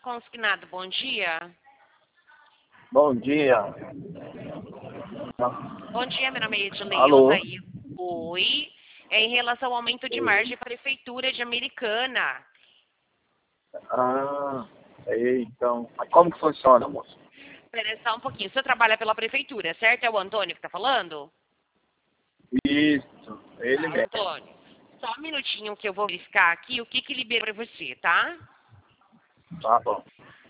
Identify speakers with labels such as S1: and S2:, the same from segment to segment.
S1: Consignado, bom dia.
S2: Bom dia.
S1: Bom dia, meu nome é Edileuza.
S2: Alô?
S1: Oi. É em relação ao aumento de margem para a Prefeitura de Americana.
S2: Então. Mas como que funciona, moço?
S1: Espera só um pouquinho. O senhor trabalha pela Prefeitura, certo? É o Antônio que está falando?
S2: Isso, ele mesmo.
S1: Antônio, só um minutinho que eu vou verificar aqui o que libera para você, tá?
S2: Tá bom.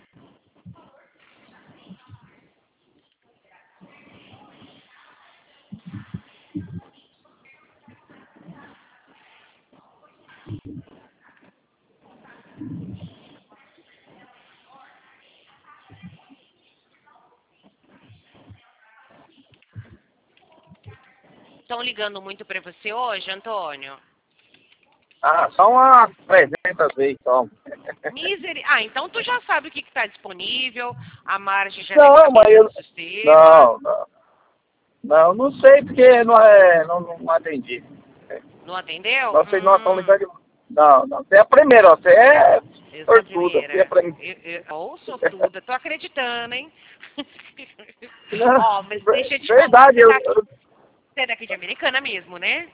S1: Estão ligando muito para você hoje, Antônio?
S2: Só umas 300 vezes só.
S1: Então tu já sabe o que está disponível, a margem já deve
S2: Não,
S1: estar
S2: mas eu...
S1: no sistema.
S2: Não sei porque não atendi.
S1: Não atendeu?
S2: Não sei, nós estamos ligando. Não, você é a primeira, você é
S1: Eu sou a
S2: sortuda. Você é a
S1: primeira.
S2: primeira.
S1: Ou sortuda. Tô acreditando, hein?
S2: Não,
S1: Ó, mas deixa eu te falar.
S2: verdade,
S1: Você é daqui de Americana mesmo, né?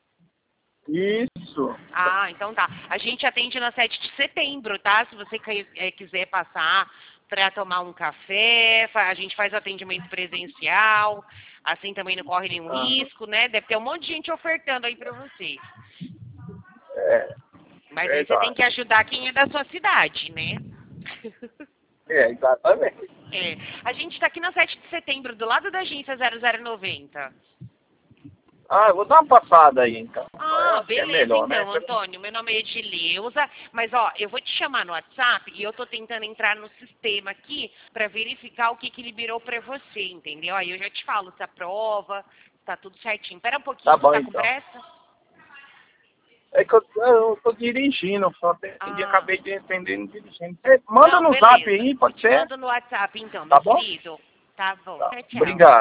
S2: Isso.
S1: Então tá. A gente atende na 7 de setembro, tá? Se você quiser passar para tomar um café, a gente faz atendimento presencial, assim também não corre nenhum risco, né? Deve ter um monte de gente ofertando aí para você. Mas aí você tem que ajudar quem é da sua cidade, né?
S2: Exatamente.
S1: A gente está aqui na 7 de setembro, do lado da agência 0090.
S2: Eu vou dar uma passada aí, então. Eu acho que é
S1: Beleza,
S2: melhor,
S1: então,
S2: né?
S1: Antônio. Meu nome é Edileuza, mas ó, eu vou te chamar no WhatsApp e eu tô tentando entrar no sistema aqui para verificar o que liberou para você, entendeu? Aí eu já te falo se aprova, se tá tudo certinho. Espera um pouquinho,
S2: Tá bom,
S1: você tá com
S2: então.
S1: pressa?
S2: É que eu tô dirigindo, só atendi, acabei de atender dirigindo. Você manda
S1: Não,
S2: no zap
S1: beleza.
S2: aí,
S1: Eu
S2: pode
S1: te
S2: ser?
S1: mando no WhatsApp então,
S2: Tá
S1: meu
S2: bom?
S1: querido. Tá bom.
S2: Tá.
S1: Tchau, tchau.
S2: Obrigado.